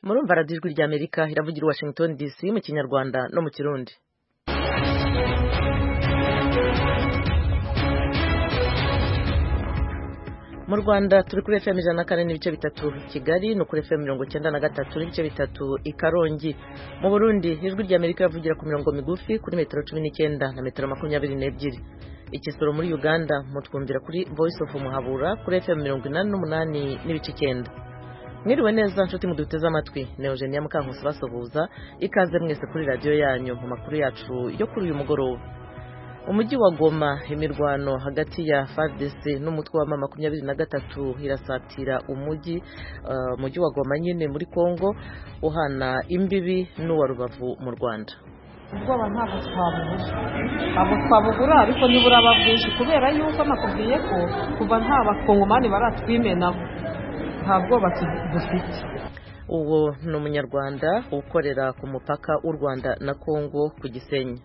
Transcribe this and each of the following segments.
Murumva radiyo ijwi rya Amerika iravugira Washington DC mu Kinyarwanda no mu Kirundi. Mu Rwanda turi kuri FM 104.3 Kigali no kuri FM 93.3 i Karongi. Mu Burundi ijwi rya Amerika iravugira ku mirongo migufi kuri metero 19 na metero 22. Ikisoro muri Uganda mutwumvira kuri Voice of Muhabura kuri FM 88.9. Mwiriwe neza nshuti muduteze amatwi, ne Eugenia Mukankusi basohuza ikaze mwese kuri radio yanyu mu makuru yacu yo kuri uyu mugoroba. Umujyi wa Goma imirwano hagati ya FARDC n'umutwe wa mama 23 irasatira umujyi wa Goma nyine muri Kongo uhana imbibi n'uwa Rubavu mu Rwanda. Ubwoba ntabwo twabugura ariko nibura ababwinshi kubera yuko nakubwiye ko kuva nta bakongomani baratwimenaho ntabwo dufite. Uwo ni umunyarwanda ukorera ku mupaka w'u Rwanda na Kongo ku Gisenyi.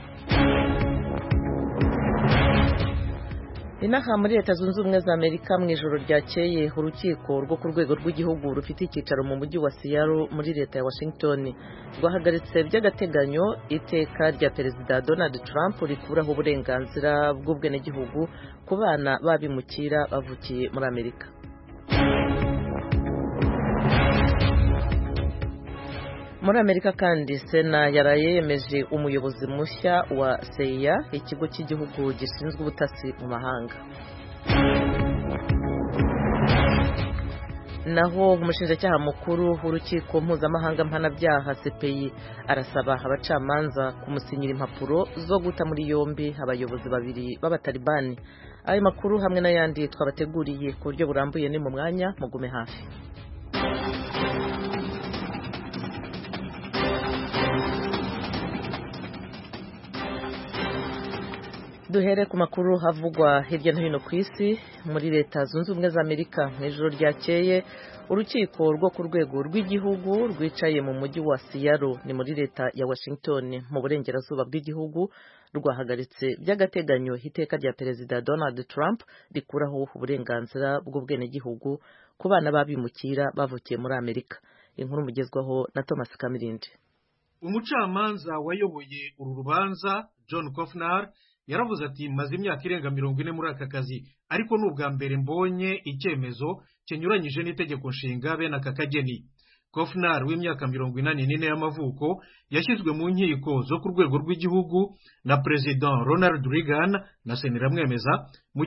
Inaha muri Leta Zunze Ubumwe za Amerika mu ijoro ryakeye urukiko rwo ku rwego rw'igihugu rufite icyicaro mu mujyi wa Seattle muri leta ya Washington rwahagaritse by'agateganyo iteka rya Perezida Donald Trump rikuraho uburenganzira bw'ubwenegihugu ku bana babimukira bavukiye muri Amerika. Muri Amerika kandi Sena yaraye yemeje umuyobozi mushya wa CIA, ikigo cy'igihugu gishinzwe ubutasi mu mahanga. Naho umushinjacyaha mukuru w'urukiko mpuzamahanga mpanabyaha CPI arasaba abacamanza kumusinyira impapuro zo guta muri yombi abayobozi babiri b'abatalibani. Ayo makuru hamwe n'ayandi twabateguriye ku buryo burambuye ni mu mwanya mugume hafi. Duhere ku makuru havugwa hirya no hino ku isi. Muri Leta Zunze Ubumwe za Amerika mu ijoro ryakeye urukiko rwo ku rwego rw'igihugu rwicaye mu mujyi wa Seattle ni muri leta ya Washington mu burengerazuba bw'igihugu rwahagaritse by'agateganyo iteka rya Perezida Donald Trump rikuraho uburenganzira bw'ubwenegihugu ku bana babimukira bavukiye muri Amerika. Inkuru mugezwaho na Thomas Kamirindi. Umucamanza wayoboye uru rubanza John Kofnar yaravuze ati maze imyaka irenga 40 muri aka kazi ariko n'ubwa mbere mbonye icyemezo cyenyuranyije n'itegeko nshinga bene aka kageni. Kofnar w'imyaka 84 y'amavuko yashyizwe mu nkiko zo ku rwego rw'igihugu na President Ronald Reagan na Senera mwemeza mu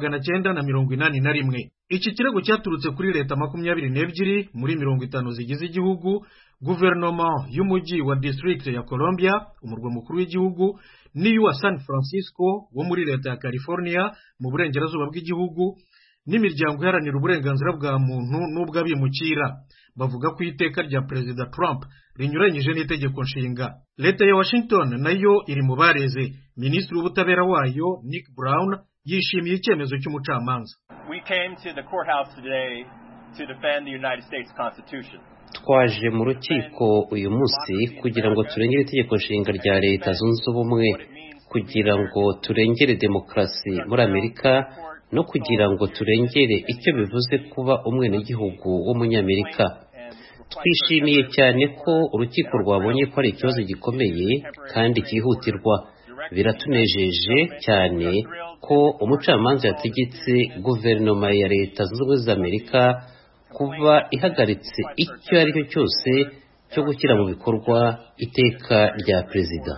1981. Iki kirego cyaturutse kuri leta 22 muri 50 zigize igihugu, guverinoma y'umujyi wa district ya Columbia umurwa mukuru w'igihugu n'iy'uwa San Francisco wo muri leta ya California mu burengerazuba bw'igihugu n'imiryango iharanira uburenganzira bwa muntu n'ubw'abimukira. Bavuga ko iteka rya Perezida Trump rinyuranyije n'itegeko nshinga. Leta ya Washington nayo iri mu bareze. Minisitiri w'ubutabera wayo Nick Brown yishimiye icyemezo cy'umucamanza. We came to the courthouse today to defend the United States Constitution. Twaje mu rukiko uyu munsi kugira ngo turengere itegeko nshinga rya Leta Zunze Ubumwe, kugira ngo turengere demokarasi muri Amerika no kugira ngo turengere icyo bivuze kuba umwenegihugu w'umunyamerika. Twishimiye cyane ko urukiko rwabonye ko ari ikibazo gikomeye kandi cyihutirwa. Biratunejeje cyane ko umucamanza yategetse guverinoma ya Leta Zunze Ubumwe za Amerika kuba ihagaritse icyo ari cyo cyose cyo gushyira mu bikorwa iteka rya Perezida.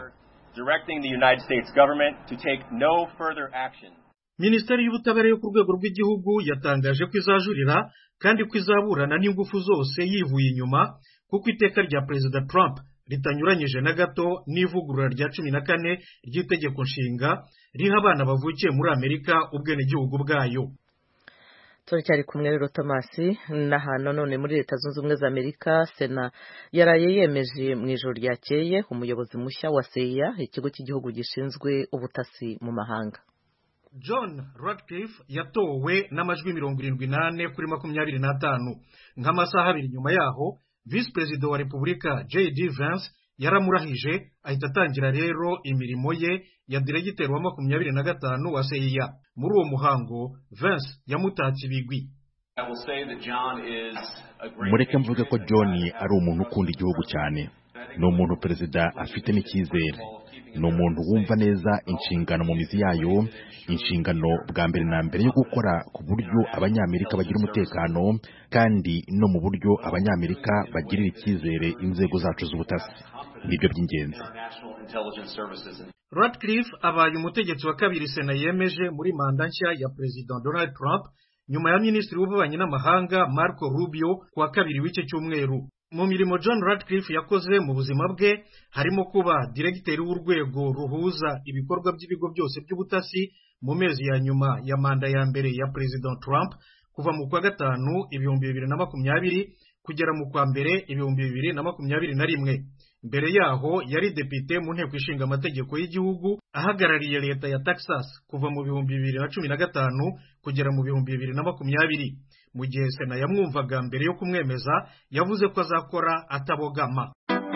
Minisiteri y'ubutabera yo ku rwego rw'igihugu yatangaje ko izajurira kandi ko izaburana n'ingufu zose yivuye inyuma kuko iteka rya Perezida Trump ritanyuranyije na gato n'ivugurura rya 14 ry'itegeko nshinga riha abana bavukiye muri Amerika ubwenegihugu bwayo. Turacyari kumwe rero Thomas. N'ahantu none muri Leta Zunze Ubumwe za Amerika Sena yaraye yemeje mu ijoro ryakeye umuyobozi mushya wa CIA, ikigo cy'igihugu gishinzwe ubutasi mu mahanga. John Ratcliffe yatowe n'amajwi 78 kuri 25. Nk'amasaha abiri nyuma yaho Vice President wa Repubulika J.D. Vance yaramurahije ahita atangira rero imirimo ye ya diregiteri wa 25 wa CIA. Muri uwo muhango Vance yamutatse ibigwi. mureke mvuge ko John ari umuntu ukunda igihugu cyane, ni umuntu perezida afite n'icyizere, ni umuntu wumva neza inshingano mu mizi yayo, inshingano bwa mbere na mbere yo gukora ku buryo abanyamerika bagira umutekano kandi no mu buryo abanyamerika bagirira icyizere inzego zacu z'ubutasi. Nibyo by'ingenzi. Ratcliffe abaye umutegetsi wa kabiri Sena yemeje muri manda nshya ya Perezida Donald Trump nyuma ya Minisitiri w'Ububanyi n'Amahanga Marco Rubio kuwa kabiri w'iki cyumweru. Mu mirimo John Ratcliffe yakoze mu buzima bwe harimo kuba diregiteri w'urwego ruhuza ibikorwa by'ibigo byose by'ubutasi mu mezi ya nyuma ya manda ya mbere ya Perezida Trump kuva mu kwa gatanu 2020 kugera mu kwa mbere 2021. Mbere yaho yari depite mu nteko ishinga amategeko y'igihugu ahagarariye leta ya Texas kuva mu 2015 kugera mu 2020. Mu gihe Sena yamwumvaga mbere yo kumwemeza yavuze ko azakora atabogama.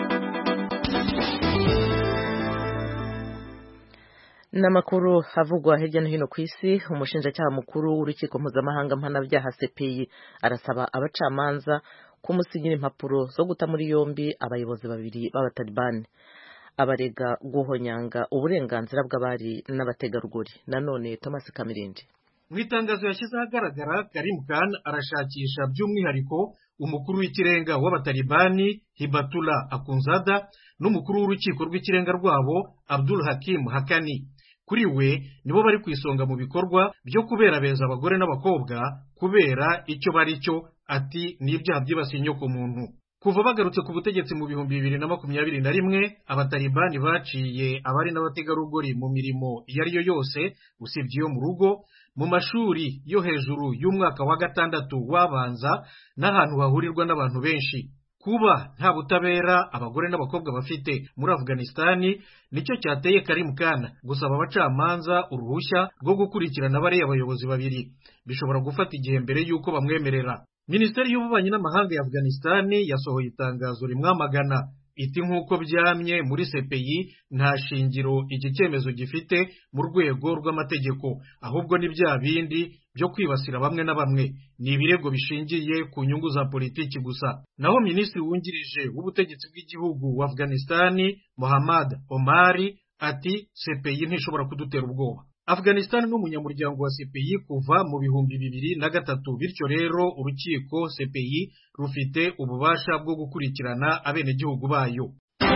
N'amakuru havugwa hirya no hino ku isi, umushinjacyaha mukuru w'urukiko mpuzamahanga mpanabyaha CPI arasaba abacamanza kumusinyira impapuro zo guta muri yombi abayobozi babiri b'abatalibani abarega guhonyanga uburenganzira bw'abari n'abategarugori. Nanone Thomas Kamirindi mu itangazo yashyize ahagaragara, Karim Khan arashakisha by'umwihariko umukuru w'ikirenga w'abatalibani Hibatullah Akhundzada n'umukuru w'urukiko rw'ikirenga rwabo Abdul Hakim Hakani. Kuri we nibo bari kwisonga mu bikorwa byo kubera beza abagore n'abakobwa kubera icyo bari cyo, ati ni ibyaha byibasiye inyoko muntu. Kuva bagarutse ku butegetsi mu 2021 abatalibani baciye abari n'abategarugori mu mirimo iyo ari yo yose usibye iyo mu rugo, mu mashuri yo hejuru y'umwaka wa gatandatu wabanza n'ahantu hahurirwa n'abantu benshi. Kuba nta butabera abagore n'abakobwa bafite muri Afghanistani nicyo cyateye Karim Khan gusaba abacamanza uruhushya rwo gukurikirana bariya abayobozi babiri. Bishobora gufata igihe mbere y'uko bamwemerera. Minisiteri y'Ububanyi n'Amahanga ya Afghanistani yasohoye itangazo rimwamagana, iti nk'uko byamye muri CPI nta shingiro iki cyemezo gifite mu rwego rw'amategeko, ahubwo ni bya bindi byo kwibasira bamwe na bamwe, ni ibirego bishingiye ku nyungu za politiki gusa. Naho minisitiri wungirije w'ubutegetsi bw'igihugu wa Afghanistani Mohammad Omari ati CPI ntishobora kudutera ubwoba. Afghanistan n'umunyamuryango wa CPI kuva mu 2003, bityo rero urukiko CPI rufite ububasha bwo gukurikirana abenegihugu bayo.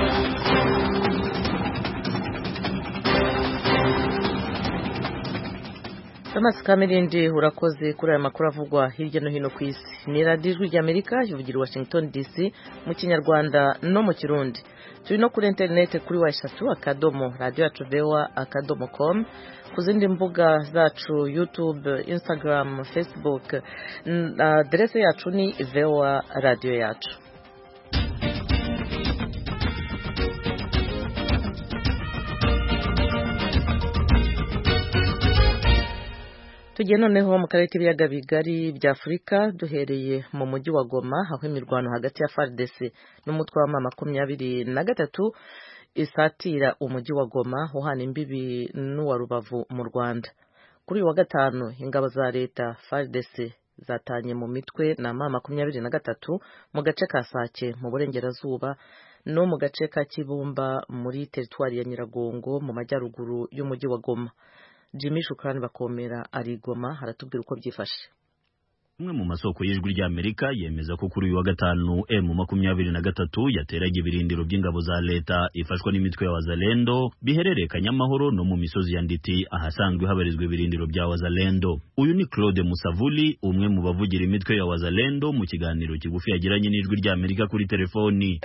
Thomas Kamirindi urakoze kuri aya makuru avugwa hirya no hino ku isi. Ni Radio Ijwi ry'Amerika ivugira Washington DC mu Kinyarwanda no mu Kirundi. Turi no kuri internet kuri www.radioyacu.com, ku zindi mbuga zacu YouTube, Instagram, Facebook. Adresse yacu ni VOA Radio yacu. Tugiye noneho mu karere k'ibiyaga bigari bya Afurika, duhereye mu mujyi wa Goma aho imirwano hagati ya FARDC n'umutwe wa M23 isatira umujyi wa Goma uhana imbibi n'uwa Rubavu mu Rwanda. Kuri uyu wa gatanu ingabo za leta FARDC zatanye mu mitwe na M23 mu gace ka Sake mu burengerazuba no mu gace ka Kibumba muri teritwari ya Nyiragongo mu majyaruguru y'umujyi wa Goma. Jimmy Shukrani Bakomera ari Goma haratubwira uko byifashe. Umwe mu masoko y'Ijwi ry'Amerika yemeza ko kuri uyu wa gatanu M23 yateraga ibirindiro by'ingabo za leta ifashwa n'imitwe ya Wazalendo biherereye Kanyamahoro no mu misozi ya Nditi ahasanzwe habarizwa ibirindiro bya Wazalendo. Uyu ni Claude Musavuli, umwe mu bavugira imitwe ya Wazalendo, mu kiganiro kigufi yagiranye n'Ijwi ry'Amerika kuri telefoni.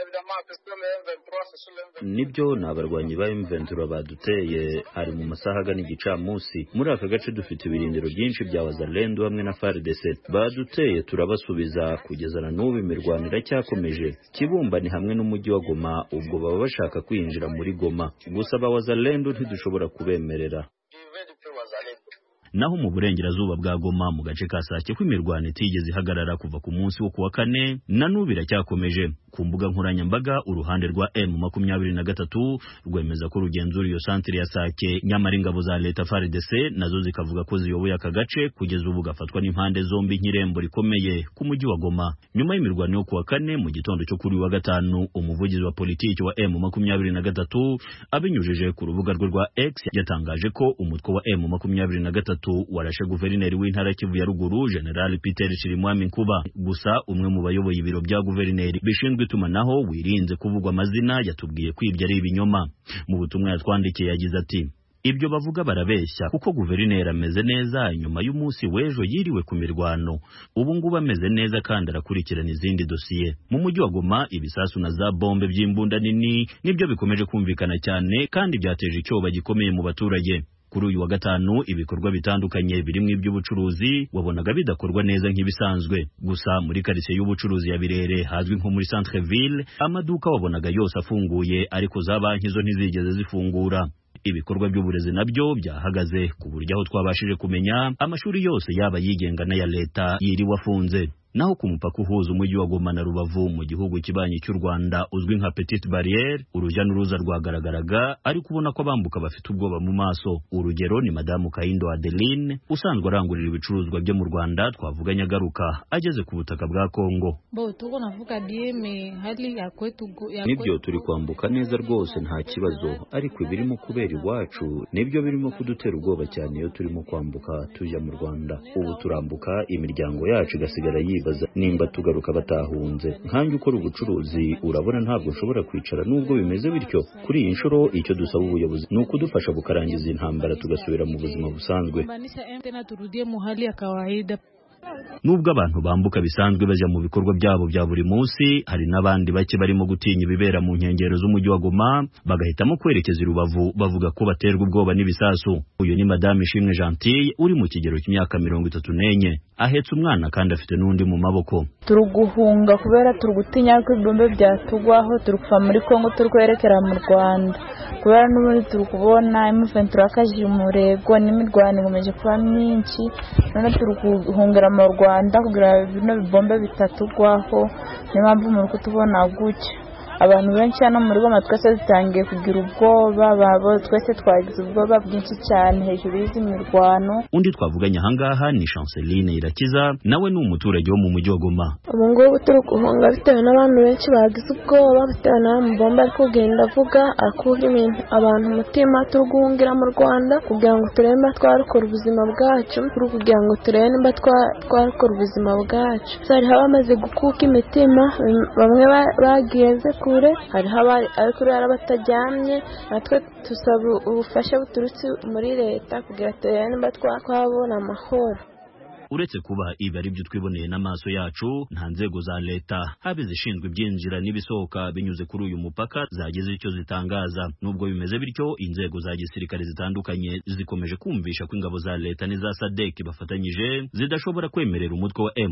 Nibyo n'abarwanyi ba M23 baduteye ari mu masaha agana igicamunsi. Muri aka gace dufite ibirindiro byinshi bya Wazalendo hamwe na FARDC. Baduteye turabasubiza kugeza na n'ubu imirwano iracyakomeje. Kibumba ni hamwe n'umujyi wa Goma, ubwo baba bashaka kwinjira muri Goma. Gusa ba Wazalendo ntidushobora kubemerera. naho mu burengerazuba bwa Goma mu gace ka Sake kw'imirwano itigeze ihagarara kuva ku munsi wo kuwa kane na n'ubu biracyakomeje. Ku mbuga nkoranyambaga uruhande rwa M23 rwemeza ko rugenzura iyo santere ya Sake, nyamara ingabo za leta FARDC nazo zikavuga ko ziyoboye aka gace kugeza ubu gafatwa n'impande zombi nk'irembo rikomeye ku mujyi wa Goma. Nyuma y'imirwano yo kuwa kane mu gitondo cyo kuri wa gatanu, umuvugizi wa politiki wa M23 abinyujije ku rubuga rwe rwa X yatangaje ko umutwe wa M23 warashe guverineri w'intara Kivu ya ruguru General Peter Chirimwami Nkuba. Gusa umwe mu bayoboye ibiro bya guverineri bishinzwe itumanaho wirinze kuvugwa amazina yatubwiye ko ibyo ari ibinyoma. Mu butumwa yatwandikiye yagize ati: ibyo bavuga barabeshya kuko guverineri ameze neza nyuma y'umunsi w'ejo yiriwe ku mirwano. Ubu ngubu ameze neza kandi arakurikirana izindi dosiye. Mu mujyi wa Goma ibisasu na za bombe by'imbunda nini nibyo bikomeje kumvikana cyane kandi byateje icyoba gikomeye mu baturage. Kuri uyu wa gatanu ibikorwa bitandukanye birimo iby'ubucuruzi wabonaga bidakorwa neza nk'ibisanzwe. Gusa muri quartier y'ubucuruzi ya Birere hazwi nko muri Centre Ville amaduka wabonaga yose afunguye, ariko za banki zo ntizigeze zifungura. Ibikorwa by'uburezi nabyo byahagaze ku buryo aho twabashije kumenya amashuri yose yaba yigenga n'aya leta yiriwe afunze. Naho ku mupaka uhuza umujyi wa Goma na Rubavu mu gihugu kibanyi cy'u Rwanda uzwi nka Petite Barriere, urujya n'uruza rwagaragaraga ariko ubona ko abambuka bafite ubwoba mu maso. Urugero ni Madamu Kayindo Adeline usanzwe arangurira ibicuruzwa byo mu Rwanda twavuganye agaruka ageze ku butaka bwa Kongo. Nibyo turi kwambuka neza rwose nta kibazo, ariko ibirimo kubera iwacu nibyo birimo kudutera ubwoba cyane iyo turimo kwambuka tujya mu Rwanda. Ubu turambuka imiryango yacu igasigara yibaza nimba tugaruka batahunze. Nkanjye ukora ubucuruzi urabona ntabwo nshobora kwicara nubwo bimeze bityo. Kuri iyi nshuro icyo dusaba ubuyobozi ni ukudufasha bukarangiza intambara tugasubira mu buzima busanzwe. Nubwo abantu bambuka bisanzwe bajya mu bikorwa byabo bya buri munsi, hari n'abandi bake barimo gutinya ibibera mu nkengero z'umujyi wa Goma bagahitamo kwerekeza i Rubavu bavuga ko baterwa ubwoba n'ibisasu. Uyu ni Madame Ishimwe Gentille uri mu kigero cy'imyaka 34, ahetse umwana kandi afite n'undi mu maboko. Turuguhunga kubera turugutinya ko ibombe byatugwaho, turukuva muri Kongo turikwerekera mu Rwanda kubera n'ubundi turukubona M23 akaje umurego n'imirwano igomeje kuba myinshi, none turuguhungira mu Rwanda kugira bino bibombe bitatugwaho. Niyo mpamvu muri kutubona gutya abantu benshi hano muri Goma twese zitangiye kugira ubwoba, babo twese twagize ubwoba bwinshi cyane hejuru y'izi mirwano. Undi twavuganye ahangaha ni Chanceline Irakiza, nawe ni umuturage wo mu mujyi wa Goma. Ubu ngubu turi guhunga bitewe n'abantu benshi bagize ubwoba bitewe n'amabomba ari kugenda avuga akuha abantu umutima. Turi guhungira mu Rwanda kugira ngo turebe nimba twarokora ubuzima bwacu, turi kugira ngo turebe nimba twarokora ubuzima bwacu. Hariho abamaze gukuka imitima, bamwe bageze hariho ariko rero batajyamye. Natwe tusaba ubufasha buturutse muri leta kugira turebe nimba twabona amahoro. Uretse kuba ibi ari byo twiboneye n'amaso yacu, nta nzego za leta habe zishinzwe ibyinjira n'ibisohoka binyuze kuri uyu mupaka zagize icyo zitangaza. Nubwo bimeze bityo, inzego za gisirikare zitandukanye zikomeje kumvisha ko ingabo za leta n'iza SADC bafatanyije zidashobora kwemerera umutwe wa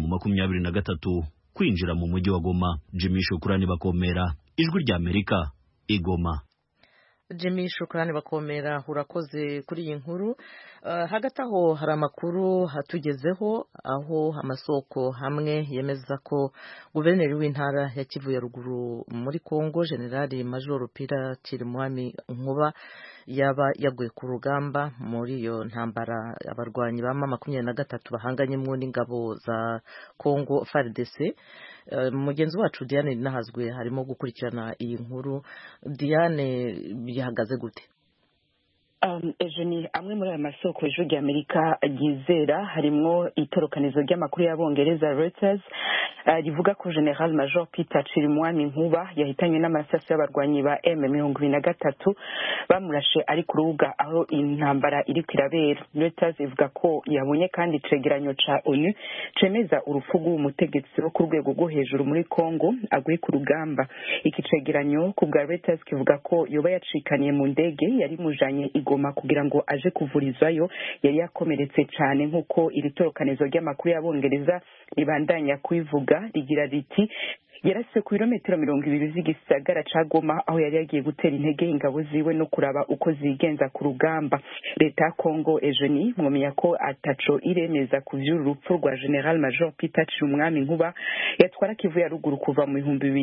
M23 kwinjira mu mujyi wa Goma. Jimmy Shukrani Bakomera, Ijwi rya Amerika, Igoma. Jimmy Shukrani Bakomera, urakoze kuri iyi nkuru. Hagati aho hari amakuru hatugezeho aho amasoko hamwe yemeza ko guverineri w'intara ya Kivu ya ruguru muri Kongo General Major Peter Chirimwami Nkuba yaba yaguye ku rugamba muri iyo ntambara abarwanyi ba M23 bahanganyemo n'ingabo za Kongo FARDC. Mugenzi wacu Diane Nahazwe harimo gukurikirana iyi nkuru. Diane, bihagaze gute? Eugenie, amwe muri aya masoko y'Ijwi rya Amerika yizera harimo itorokanizo ry'amakuru y'Abongereza Reuters rivuga ko General Major Peter Chirimwami Nkuba yahitanywe n'amasasu y'abarwanyi ba M23 bamurashe ari ku rubuga aho intambara iri kwirabera. Reuters ivuga ko yabonye kandi icegeranyo ca ONU cemeza urupfu rw'umutegetsi wo ku rwego rwo hejuru muri Kongo aguye ku rugamba. Iki cegeranyo ku bwa Reuters kivuga ko yoba yacikaniye mu ndege yari mujanye Goma kugira ngo aje kuvurizwayo, yari yakomeretse cyane nk'uko iri torokanizo ry'amakuru y'Abongereza ribandanya kubivuga, rigira riti yarasiwe ku birometero 20 z'igisagara ca Goma aho yari yagiye gutera intege ingabo ziwe no kuraba uko zigenza ku rugamba. Leta ya Congo Eugenie mwomenya ko ataco iremeza ku vy'urupfu rwa General Major Peter Chirumwami Nkuba yatwara Kivu ya ruguru kuva mu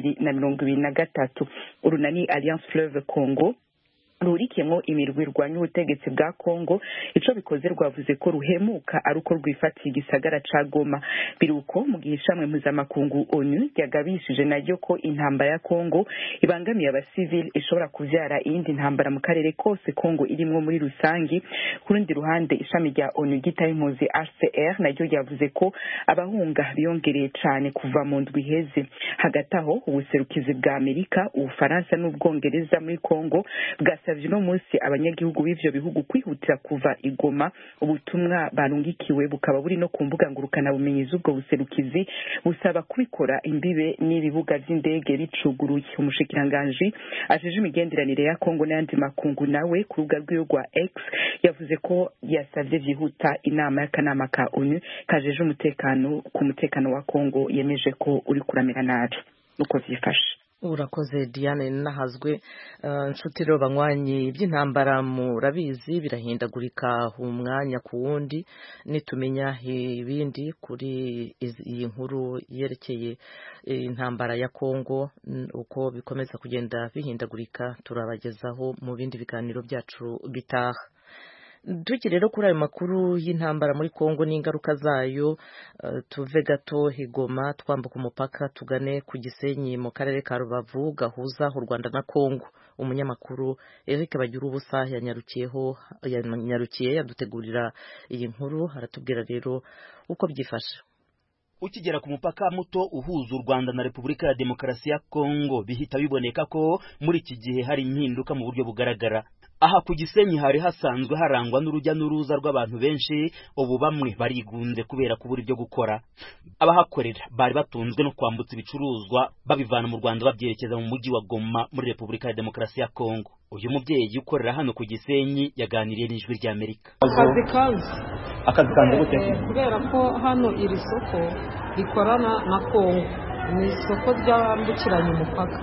2023. Urunani Alliance Fleuve Congo rurikiyemo imirwi irwanya ubutegetsi bwa Congo ico bikoze rwavuze ko ruhemuka ari uko rwifatiye igisagara ca Goma. Biruko mu gihe ishamwe mpuzamakungu ONU yagabishije naryo ko intambara ya Congo ibangamiye abasivili ishobora kuvyara iyindi ntambara mu karere kose Congo irimwo muri rusangi. Ku rundi ruhande ishami rya ONU gitaye impunzi HCR naryo yavuze ko abahunga biyongereye cane kuva mu ndwi iheze. Hagati aho ubuserukizi bwa Amerika, Ubufaransa n'Ubwongereza muri Congo bwasavye no munsi abanyagihugu b'ivyo bihugu kwihutira kuva igoma. Ubutumwa barungikiwe bukaba buri no kumbuga ngurukana bumenyi z'ubwo buserukizi busaba kubikora imbibe n'ibibuga vy'indege bicuguruye. Umushikiranganje ajeje imigenderanire ya Congo n'andi makungu nawe ku rubuga rw'iyo rwa X yavuze ko yasavye vyihuta inama y'akanama ka ONU kajeje umutekano ku mutekano wa Congo yemeje ko uri kuramira nabi nuko vyifashe. Urakoze Diane Nahazwe. Nshuti rero banywanyi by'intambara murabizi birahindagurika umwanya ku wundi. Nitumenya ibindi kuri iyi nkuru yerekeye intambara ya Congo uko bikomeza kugenda bihindagurika turabagezaho mu bindi biganiro byacu bitaha. Tuki rero kuri ayo makuru y'intambara muri Congo n'ingaruka zayo, tuve gato Higoma twambuka umupaka tugane ku Gisenyi mu karere ka Rubavu gahuza u Rwanda na Congo. Umunyamakuru Eric Bagirubusa yanyarukiye yadutegurira iyi nkuru, aratubwira rero uko byifashe. Ukigera ku mupaka muto uhuza u Rwanda na Repubulika ya Demokarasi ya Congo bihita biboneka ko muri iki gihe hari impinduka mu buryo bugaragara. Aha ku Gisenyi hari hasanzwe harangwa n'urujya n'uruza rw'abantu benshi, ubu bamwe barigunze kubera kubura ibyo gukora. Abahakorera bari batunzwe no kwambutsa ibicuruzwa babivana mu Rwanda babyerekeza mu mujyi wa Goma muri Repubulika ya Demokarasi ya Congo. Uyu mubyeyi ukorera hano ku Gisenyi yaganiriye n'Ijwi rya Amerika. Akazi kanze gute? Kubera ko hano iri soko rikorana na Congo, ni isoko ryambukiranya umupaka.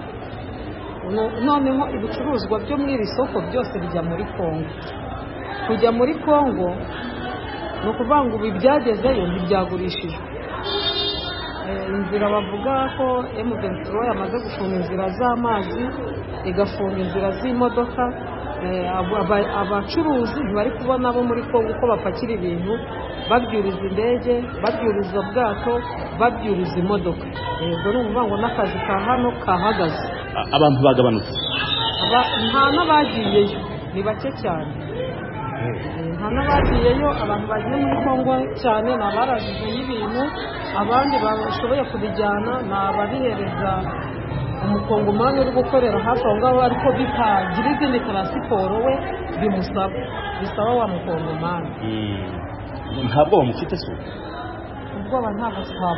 Noneho ibicuruzwa byo muri iri soko byose bijya muri Congo. Kujya muri Congo no kuvanga ubu byagezeyo ntibyagurishijwe. Inzira bavuga ko M23 yamaze gufunga inzira z'amazi, igafunga inzira z'imodoka. Abacuruzi ntibari kubona abo muri Congo uko bapakira ibintu, babyuriza indege, babyuriza ubwato, babyuriza imodoka. Ubwo ni ukuvuga ngo n'akazi ka hano kahagaze. Abantu bagabanutse nta n'abagiyeyo, ni bake cyane. Nta n'abagiyeyo, abantu bagiye muri Congo cyane ni abarajije y'ibintu, abandi bashoboye kubijyana ni ababihereza umukongomani uri gukorera hafi aho ngaho, ariko bitagira izindi taransiporo we bimusaba, bisaba wa mukongomani. Ntabwo bamufite se? Ubwoba ntabwo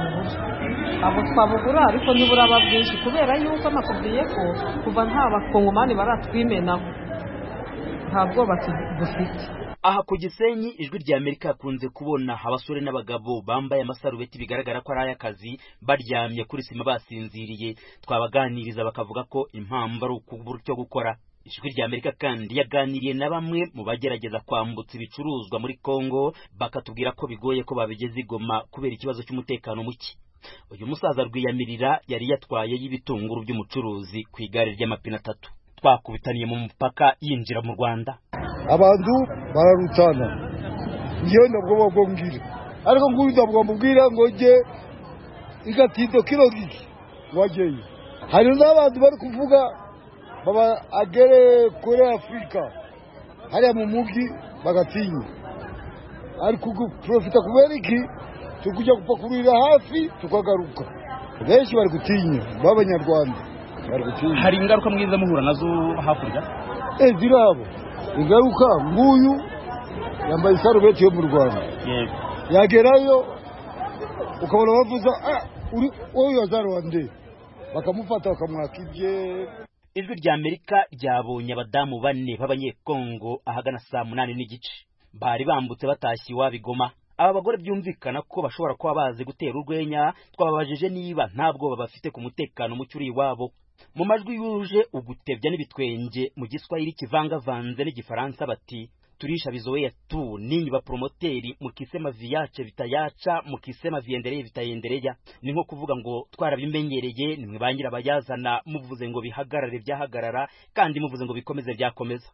twabugura, ariko ntiburaba bwinshi kubera yuko nakubwiye ko kuva nta bakongomani baratwimenaho nta bwoba dufite. Aha ku Gisenyi Ijwi rya Amerika yakunze kubona abasore n'abagabo bambaye amasarubeti bigaragara ko ari ay'akazi baryamye kuri sima basinziriye. Twabaganiriza bakavuga ko impamvu ari ukubura icyo gukora. Ijwi rya Amerika kandi yaganiriye na bamwe mu bagerageza kwambutsa ibicuruzwa muri Congo, bakatubwira ko bigoye ko babigeze Goma kubera ikibazo cy'umutekano muke. Uyu musaza Rwiyamirira yari yatwaye y'ibitunguru by'umucuruzi ku igare ry'amapine 3. Twakubitaniye mu mupaka yinjira mu Rwanda. Abantu bararutana, ngiye nabwo bagongire, ariko nguyu ndabwo mubwira ngo je igatido kilo giki wajeye. Hari n'abantu bari kuvuga baba agere kuri Afrika hariya mu mugi bagatinya, ariko profita kubera iki tukujya gupakurira hafi tukagaruka. Benshi bari gutinya b'Abanyarwanda, bari gutinya. Hari ingaruka mwiza muhura nazo hakurya? Zirabo ingaruka. Nguyu yambaye isarubeti yo mu Rwanda, yagerayo ukabona bavuza uri oyo azarwande, bakamufata bakamwaka ibye. Ijwi rya Amerika ryabonye abadamu 4 b'Abanyekongo ahagana saa 8 n'igice. Bari bambutse batashye iwabo Goma. aba bagore byumvikana ko bashobora kuba bazi gutera urwenya. Twababajije niba nta bwoba bafite ku mutekano muke uri iwabo. Mu majwi yuje ugutebya n'ibitwenge mu Giswahili kivangavanze n'Igifaransa bati turisha bizoea tu ninyi ba promoteri mukisema viache vitayacha mukisema viendelee vitayendelea. Ni nko kuvuga ngo twarabimenyereye nimwe bangira bayazana, muvuze ngo bihagarare byahagarara kandi muvuze ngo bikomeze byakomeza.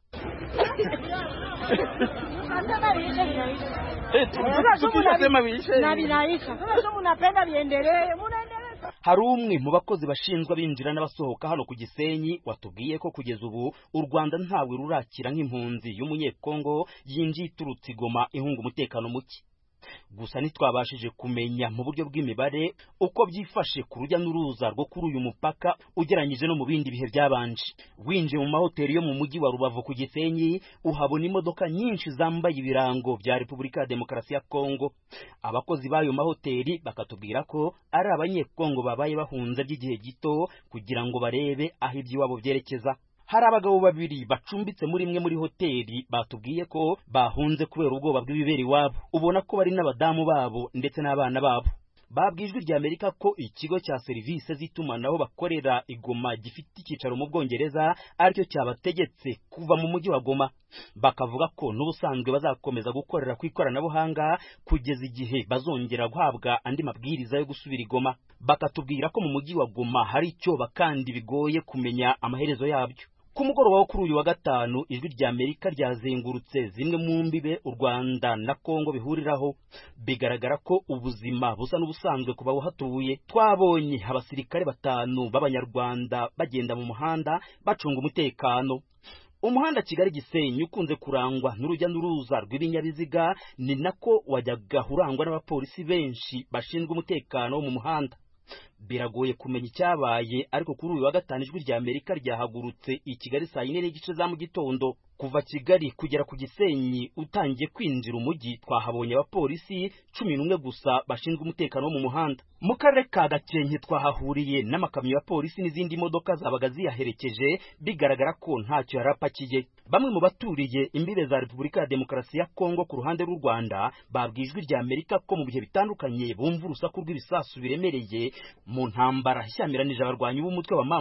Hari umwe mu bakozi bashinzwe binjira n'abasohoka hano ku Gisenyi watubwiye ko kugeza ubu u Rwanda ntawe rurakira nk'impunzi y'umunyekongo yinjiye iturutse Goma ihunga umutekano muke. Gusa ntitwabashije kumenya mu buryo bw'imibare uko byifashe ku rujya n'uruza rwo kuri uyu mupaka ugeranyije no mu bindi bihe byabanje. Winjiye mu mahoteli yo mu mujyi wa Rubavu ku Gisenyi uhabona imodoka nyinshi zambaye ibirango bya Repubulika ya Demokarasi ya Kongo. Abakozi b'ayo mahoteli bakatubwira ko ari abanyekongo babaye bahunze by'igihe gito kugira ngo barebe aho iby'iwabo byerekeza. Hari abagabo babiri bacumbitse muri imwe muri hoteli batubwiye ko bahunze kubera ubwoba bw'ibibera iwabo. Ubona ko bari n'abadamu babo ndetse n'abana babo. Babwijwe rya Amerika ko ikigo cya serivisi z'itumanaho bakorera Igoma gifite icyicaro mu Bwongereza aricyo cyabategetse kuva mu mujyi wa Goma. Bakavuga ko n'ubusanzwe bazakomeza gukorera ku ikoranabuhanga kugeza igihe bazongera guhabwa andi mabwiriza yo gusubira Igoma. Bakatubwira ko mu mujyi wa Goma hari icyoba kandi bigoye kumenya amaherezo yabyo. Ku mugoroba wo kuri uyu wa gatanu ijwi rya Amerika ryazengurutse zimwe mu mbibe u Rwanda na Kongo bihuriraho. Bigaragara ko ubuzima busa n'ubusanzwe kuba uhatuye. Twabonye abasirikare 5 b'Abanyarwanda bagenda mu muhanda bacunga umutekano. Umuhanda Kigali Gisenyi ukunze kurangwa n'urujya n'uruza rw'ibinyabiziga, ni nako wajyaga urangwa n'abapolisi benshi bashinzwe umutekano wo mu muhanda. Biragoye kumenya icyabaye, ariko kuri uyu wa gatanu ijwi rya Amerika ryahagurutse i Kigali saa 4 n'igice za mu gitondo. Kuva Kigali kugera ku Gisenyi utangiye kwinjira umujyi twahabonye abapolisi 11 gusa bashinzwe umutekano wo mu muhanda. Mu karere ka Gakenke twahahuriye n'amakamyo ya polisi n'izindi modoka zabaga ziyaherekeje, bigaragara ko ntacyo yarapakiye. Bamwe mu baturiye imbibe za Repubulika ya Demokarasi ya Kongo ku ruhande rw'u Rwanda babwijwe rya Amerika ko mu bihe bitandukanye bumva urusaku rw'ibisasu biremereye mu ntambara ishyamiranyije abarwanyi b'umutwe wa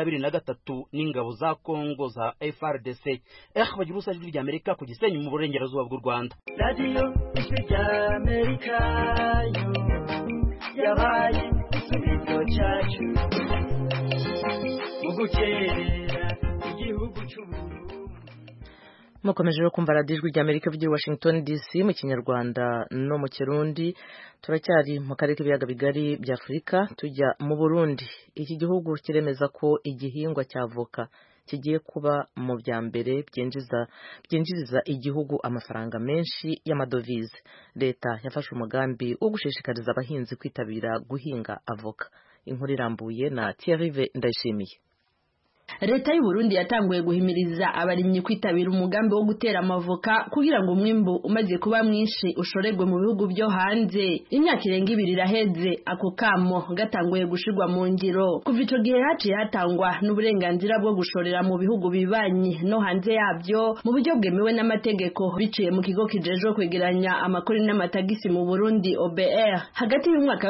M23 n'ingabo za Kongo za FARDC. Bagira usajwi rya Amerika ku Gisenyi mu burengerazuba bw'u Rwanda. Radio rya Amerika yo yabaye igisubizo cyacu mu gukerera igihugu cy'Uburundi. Mukomeje kumva radio rya Amerika vya Washington DC mu Kinyarwanda no mu Kirundi. Turacyari mu karere k'ibiyaga bigari bya Afurika, tujya mu Burundi. Iki gihugu kiremeza ko igihingwa cy'avoka kigiye kuba mu bya mbere byinjiriza igihugu amafaranga menshi y'amadovize. Leta yafashe umugambi wo gushishikariza abahinzi kwitabira guhinga avoka. Inkuru irambuye na Thierry Ndayishimiye. Leta y'u Burundi yatanguye guhimiriza abarimyi kwitabira umugambi wo gutera amavoka kugira ngo umwimbu umaze kuba mwinshi ushorerwe mu bihugu byo hanze. Imyaka irenga 2 iraheze ako kamo gatanguye gushirwa mu ngiro. Kuva ico gihe haciye hatangwa n'uburenganzira bwo gushorera mu bihugu bibanyi no hanze yabyo mu buryo bwemewe n'amategeko biciye mu kigo kijejwe kwegeranya amakori n'amatagisi mu Burundi OBR. Hagati y'umwaka wa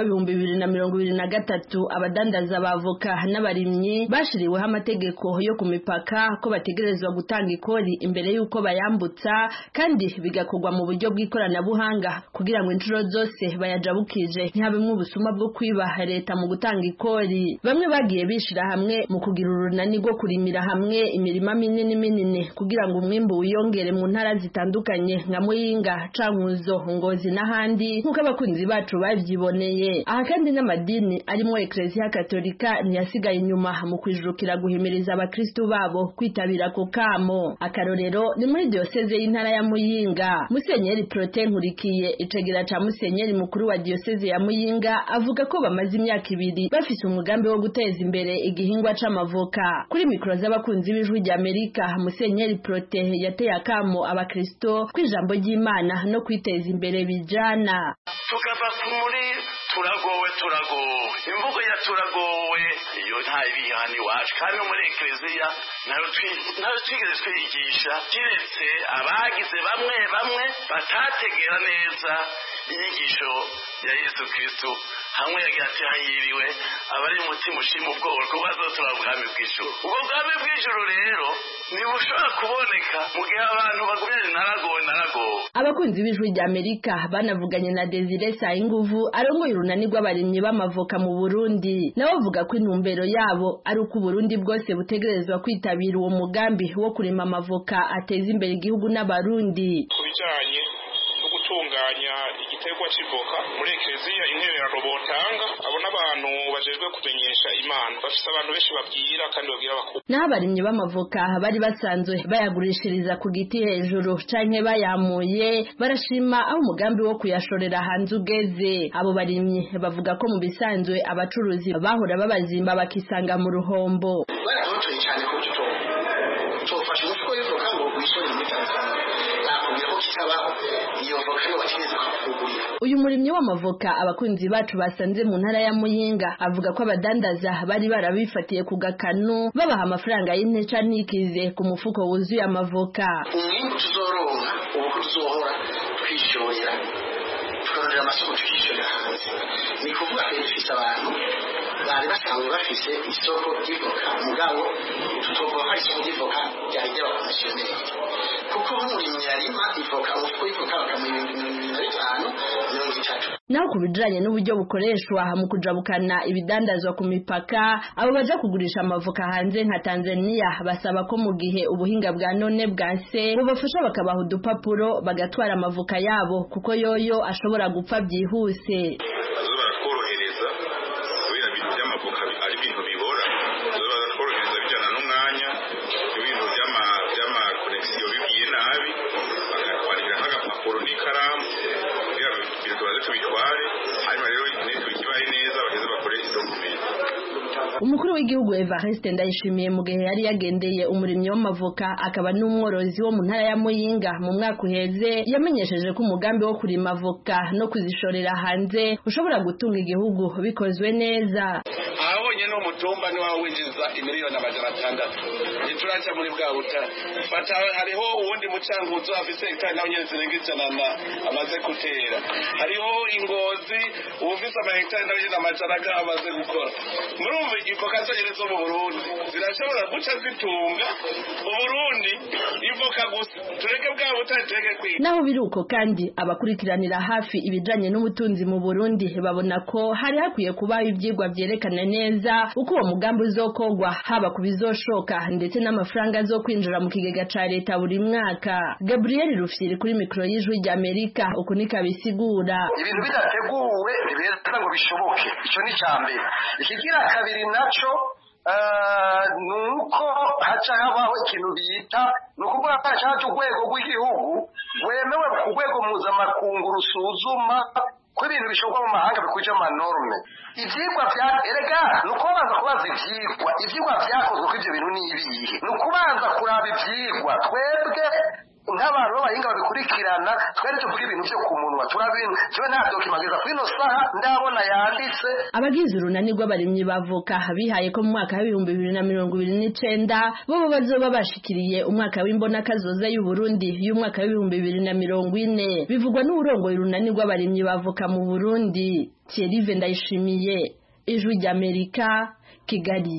2023 abadandaza bavoka n'abarimyi bashiriweho amategeko yo ku mipaka ko bategerezwa gutanga ikori imbere yuko bayambutsa, kandi bigakorwa mu buryo bw'ikoranabuhanga kugira ngo inshuro zose bayajabukije ntihabemwe ubusuma bwo kwiba leta mu gutanga ikori. Bamwe bagiye bishira hamwe mu kugira urunani rwo kurimira hamwe imirima minini kugira ngo umwimbu wiyongere mu ntara zitandukanye nka Muyinga, Cankuzo, Ngozi n'ahandi nk'uko abakunzi bacu bavyiboneye. Aha kandi n'amadini arimo Ecclesia Katolika ntiyasigaye inyuma mu kwijurukira guhimiriza abakristo babo kwitabira ko kamo. Akarorero ni muri diocese y'intara ya Muyinga. Musenyeri Protais Nkurikiye icegera ca musenyeri mukuru wa diocese ya Muyinga avuga ko bamaze imyaka 2 bafise umugambi wo guteza imbere igihingwa c'amavoka. Kuri mikro z'abakunzi b'ijwi rya Amerika, musenyeri Protais yateye akamo abakristo kwijambo ry'Imana no kwiteza imbere bijana. Tukava kumuri turagowe imvugo ya turagowe iyo ntayibihani wacu kandi muri Ecclesia nayo twigeze twigisha kiretse abagize bamwe batategera neza inyigisho ya Yesu Kristo hamwe yagira ati hahiriwe abari umutima ushima ubworo kuko bazotura ubwami bw'ijuru. Ubwo bwami bw'ijuru rero ntibushobora kuboneka mu gihe abantu bagumye naragowe. Abakunzi b'Ijwi ry'Amerika banavuganye na Desire Sayinguvu arongoye urunani rw'abarimyi b'amavoka mu Burundi, nawe avuga ko intumbero yabo ari uko Burundi bwose butegerezwa kwitabira uwo mugambi wo kurima amavoka ateza imbere igihugu n'abarundi. Kubijanye no gutunganya igiterwa cy'ivoka muri Eklezia intererano botanga abona abantu bajejwe kumenyesha Imana bafite abantu benshi babwira kandi babwira bakuru. N'abarimyi b'amavoka bari basanzwe bayagurishiriza ku giti hejuru canke bayamuye barashima aho umugambi wo kuyashorera hanze ugeze. Abo barimyi bavuga ko mu bisanzwe abacuruzi bahora babazimba bakisanga mu ruhombo. Barahotoye cyane ku gito tofashe umufuko w'ivoka ngo wishore muri Tanzania nakubwira ko kitabaho iyo voka no bakineza kugurira. Uyu murimyi w'amavoka abakunzi bacu basanze mu ntara ya Muyinga avuga ko abadandaza bari barabifatiye ku gakanu babaha amafaranga y'inteca ntikize ku mufuko wuzuye amavoka. Umwimbu tuzoronka ubu tuzohora twishorera tukarondera amasoko twishorera hanze. Ni kuvuga ko dufise abantu bari basanzwe bafise isoko ry'ivoka mugabo tutovuga ko ari isoko ry'ivoka ryari ry'abakomisiyoneri kuko nk'umurimyi yarima ivoka umufuko w'ivoka bakamuha 25,30. Naho ku bijanye n'uburyo bukoreshwa mu kujabukana ibidandazwa ku mipaka, abo baja kugurisha amavoka hanze nka Tanzania basaba ko mu gihe ubuhinga bwa none bwase bubafasha bakabaha udupapuro bagatwara amavoka yabo kuko yoyo ashobora gupfa byihuse. Baratworohereza kubera ibintu by'amavoka ari ibintu bibora, baratworohereza bijana n'umwanya ibintu by'ama connection bigiye nabi bakatwarira nk'agapapuro n'ikaramu kugira ngo tubaze tubitware hanyuma rero tubikibaye neza bageze bakore document. Umukuru w'igihugu Evariste Ndayishimiye mu gihe yari yagendeye umurimyi w'amavoka akaba n'umworozi wo mu ntara ya Muyinga mu mwaka uheze yamenyesheje ko umugambi wo kurima avoka no kuzishorera hanze ushobora gutunga igihugu bikozwe neza. Abonye no mutumba ni wawe winjiza imiliyoni 600 nituracha muri bwa buta fata hariho uwundi mucankuzo afise hectare nawe nyene zirengitsana na amaze kutera hariho ingozi ufise ama hectare nawe nyene amajaraga amaze gukora murumva ivoka zagerezo mu Burundi zirashobora guca zitunga Burundi ivoka gusa tureke bwa buta tureke kwita. Naho biruko kandi abakurikiranira hafi ibijanye n'ubutunzi mu Burundi babona ko hari hakwiye kuba ivyigwa vyerekana neza uko uwo mugambi uzokogwa haba kubizoshoka ndetse n'amafaranga zo kwinjira mu kigega ca leta buri mwaka. Gabriel Rufyiri kuri mikro y'Ijwi ry'Amerika uko nikabisigura. Ibintu bidateguwe bibeza ngo bishoboke ico ni cyambere. Ikigira kabiri naco nuko haca habaho ikintu bita nukuvuga ko haca urwego rw'igihugu rwemewe ku rwego mpuzamakungu rusuzuma ko ibintu bishobwa mu mahanga bikuje amanorme. Ivyigwa vya erega nukubanza kubaza ivyigwa vyakozwe ko ivyo bintu nibihe nukubanza kuraba ivyigwa twebwe nk'abantu b'abahinga babikurikirana twari tuvuga ibintu byo ku munwa turabintu cyo nta dokimageza kwino saha ndabona yanditse. Abagize urunani rw'abarimyi bavoka bihaye ko mu mwaka wa 2029 bo bazoba bashikiriye umwaka w'imbona kazoza y'u Burundi y'umwaka wa 2040 bivugwa n'urongoye urunani rw'abarimyi bavoka mu Burundi Thierry Ndayishimiye Ijwi ry'Amerika Kigali.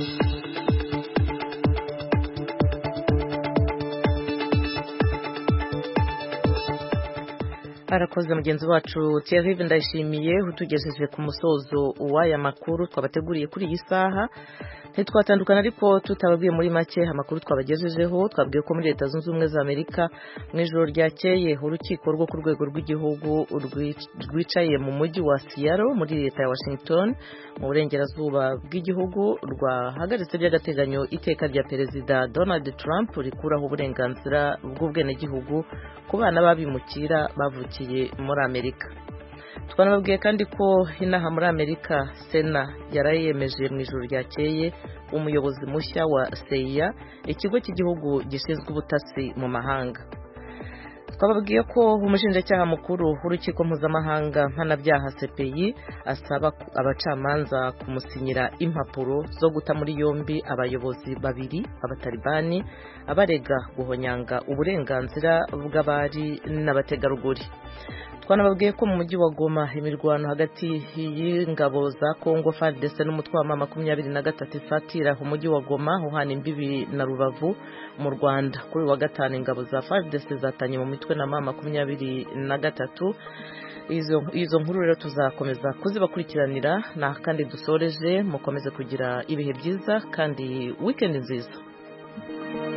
Arakoze mugenzi wacu Thierry Ndayishimiye utugejeje ku musozo w'aya makuru twabateguriye kuri iyi saha. Ntitwatandukana ariko tutababwiye muri make amakuru twabagejejeho. Twabwiye ko muri Leta Zunze Ubumwe za Amerika mu ijoro ryakeye urukiko rwo ku rwego rw'igihugu rwicaye mu mujyi wa Seattle muri leta ya Washington mu burengerazuba bw'igihugu rwahagaritse by'agateganyo iteka rya Perezida Donald Trump rikuraho uburenganzira bw'ubwenegihugu ku bana babimukira bavukiye muri Amerika. Twanababwiye kandi ko inaha muri Amerika Sena yarayemeje mu ijoro ryakeye umuyobozi mushya wa CIA, ikigo cy'igihugu gishinzwe ubutasi mu mahanga. Twababwiye ko umushinjacyaha mukuru w'urukiko mpuzamahanga mpanabyaha CPI asaba abacamanza kumusinyira impapuro zo guta muri yombi abayobozi babiri b'abatalibani abarega guhonyanga uburenganzira bw'abari n'abategarugori. twanababwiye ko mu mujyi wa Goma imirwano hagati y'ingabo za Congo FARDC n'umutwe wa M23 isatira umujyi wa Goma uhana imbibi na Rubavu mu Rwanda. Kuri wa gatanu ingabo za FARDC zatanye mu mitwe na M23. Izo nkuru rero tuzakomeza kuzibakurikiranira na kandi dusoreje mukomeze kugira ibihe byiza kandi weekend nziza.